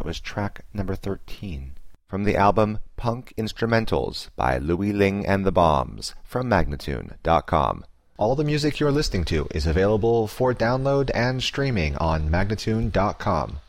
was track number 13 from the album Punk Instrumentals by Louis Ling and the Bombs from Magnatune.com. All the music you're listening to is available for download and streaming on Magnatune.com.